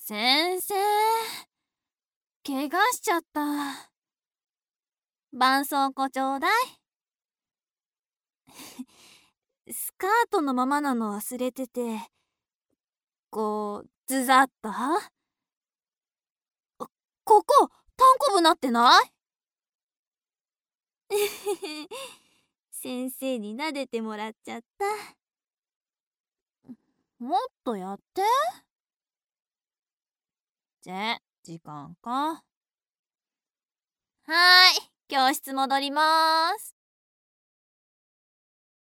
先生、怪我しちゃった。絆創膏ちょうだい。スカートのままなの忘れてて、ズザッとここ、タンコブなってない？先生に撫でてもらっちゃった。もっとやって。時間か。はーい、教室戻ります。